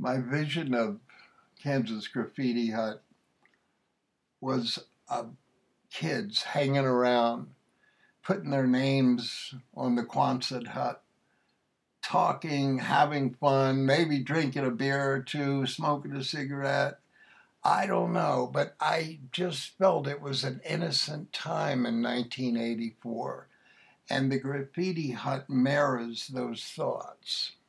My vision of Kansas Graffiti Hut was kids hanging around, putting their names on the Quonset hut, talking, having fun, maybe drinking a beer or two, smoking a cigarette. I don't know, but I just felt it was an innocent time in 1984, and the Graffiti Hut mirrors those thoughts.